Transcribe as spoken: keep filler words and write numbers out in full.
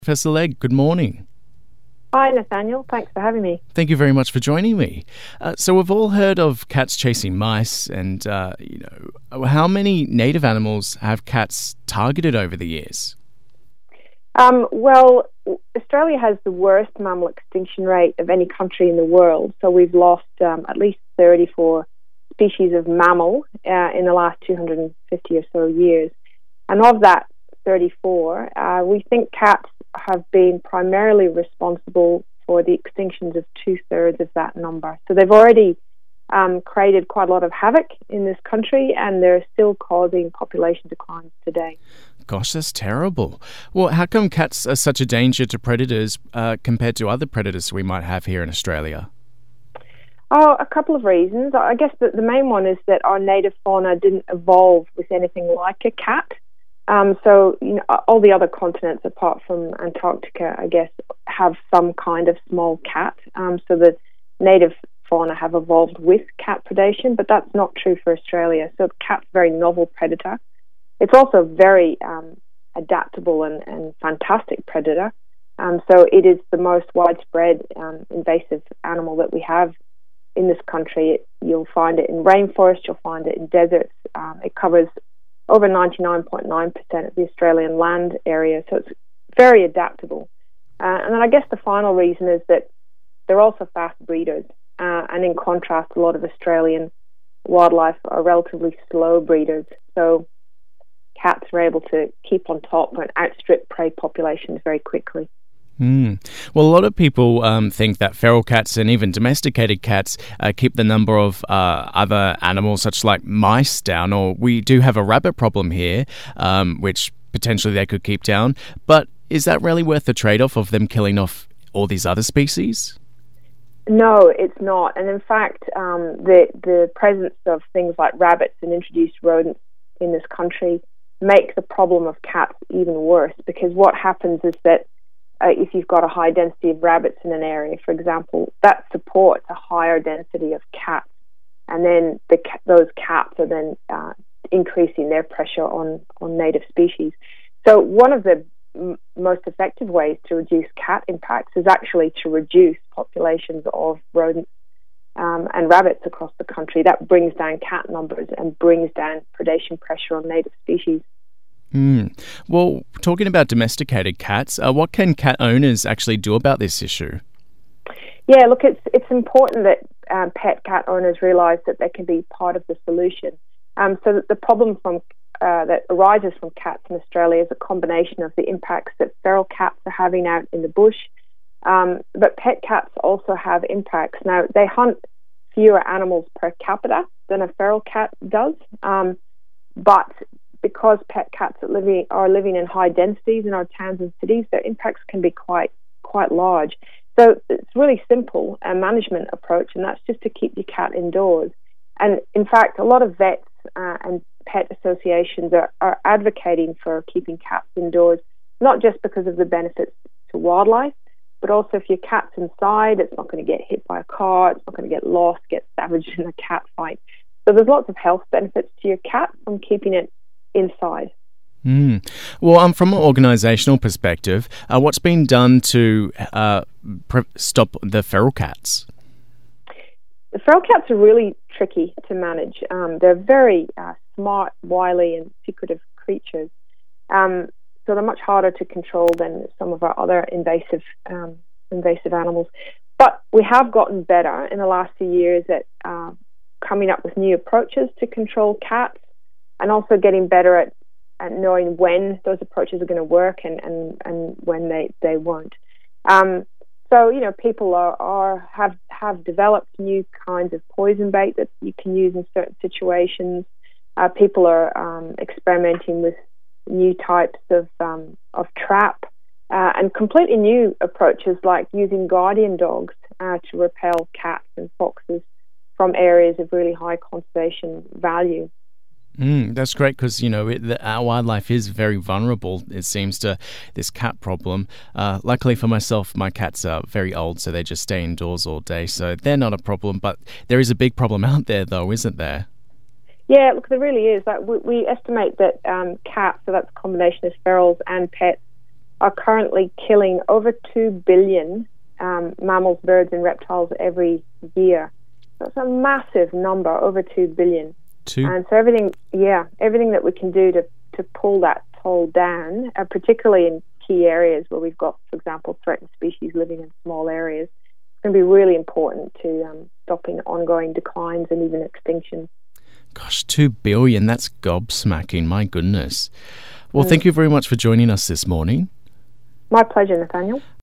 Professor Legg, good morning. Hi, Nathaniel. Thanks for having me. Thank you very much for joining me. Uh, so we've all heard of cats chasing mice, and uh, you know, how many native animals have cats targeted over the years? Um, well, Australia has the worst mammal extinction rate of any country in the world. So we've lost um, at least thirty-four species of mammal uh, in the last two hundred fifty or so years. And of that thirty-four, uh, we think cats have been primarily responsible for the extinctions of two-thirds of that number. So they've already um, created quite a lot of havoc in this country, and they're still causing population declines today. Gosh, that's terrible. Well, how come cats are such a danger to predators uh, compared to other predators we might have here in Australia? Oh, a couple of reasons. I guess that the main one is that our native fauna didn't evolve with anything like a cat. Um, so, you know, all the other continents apart from Antarctica, I guess, have some kind of small cat. Um, so the native fauna have evolved with cat predation, but that's not true for Australia. So the cat's a very novel predator. It's also a very um, adaptable and, and fantastic predator. Um, so it is the most widespread um, invasive animal that we have in this country. It, you'll find it in rainforest, you'll find it in deserts. Um, it covers over ninety-nine point nine percent of the Australian land area, so it's very adaptable. Uh, and then I guess the final reason is that they're also fast breeders, uh, and in contrast, a lot of Australian wildlife are relatively slow breeders, so cats are able to keep on top and outstrip prey populations very quickly. Mm. Well, a lot of people um, think that feral cats and even domesticated cats uh, keep the number of uh, other animals, such like mice, down. Or we do have a rabbit problem here, um, which potentially they could keep down. But is that really worth the trade-off of them killing off all these other species? No, it's not. And in fact, um, the the presence of things like rabbits and introduced rodents in this country make the problem of cats even worse, because what happens is that Uh, if you've got a high density of rabbits in an area, for example, that supports a higher density of cats, and then the, those cats are then uh, increasing their pressure on, on native species. So one of the m- most effective ways to reduce cat impacts is actually to reduce populations of rodents um, and rabbits across the country. That brings down cat numbers and brings down predation pressure on native species. Mm. Well, talking about domesticated cats, uh, what can cat owners actually do about this issue? Yeah, look, it's it's important that um, pet cat owners realise that they can be part of the solution. Um, so that the problem from uh, that arises from cats in Australia is a combination of the impacts that feral cats are having out in the bush, um, but pet cats also have impacts. Now, they hunt fewer animals per capita than a feral cat does, um, but because pet cats are living are living in high densities in our towns and cities, their impacts can be quite quite large. So it's really simple, a management approach, and that's just to keep your cat indoors. And in fact, a lot of vets uh, and pet associations are, are advocating for keeping cats indoors, not just because of the benefits to wildlife, but also if your cat's inside, it's not going to get hit by a car, it's not going to get lost, get savaged in a cat fight. So there's lots of health benefits to your cat from keeping it inside. Mm. Well, um, from an organisational perspective, uh, what's been done to uh, pre- stop the feral cats? The feral cats are really tricky to manage. Um, they're very uh, smart, wily, and secretive creatures. Um, so they're much harder to control than some of our other invasive um, invasive animals. But we have gotten better in the last few years at uh, coming up with new approaches to control cats, and also getting better at, at knowing when those approaches are going to work and, and, and when they, they won't. Um, so, you know, people are, are have have developed new kinds of poison bait that you can use in certain situations. Uh, people are um, experimenting with new types of um, of trap uh, and completely new approaches like using guardian dogs uh, to repel cats and foxes from areas of really high conservation value. Mm, that's great because, you know, it, the, our wildlife is very vulnerable, it seems, to this cat problem. Uh, luckily for myself, my cats are very old, so they just stay indoors all day, so they're not a problem. But there is a big problem out there, though, isn't there? Yeah, look, there really is. Like, we, we estimate that um, cats, so that's a combination of ferals and pets, are currently killing over two billion um, mammals, birds, and reptiles every year. So it's a massive number, over two billion. Two. And so everything, yeah, everything that we can do to, to pull that toll down, uh, particularly in key areas where we've got, for example, threatened species living in small areas, it's going to be really important to um, stopping ongoing declines and even extinction. Gosh, two billion, that's gobsmacking, my goodness. Well, mm. thank you very much for joining us this morning. My pleasure, Nathaniel.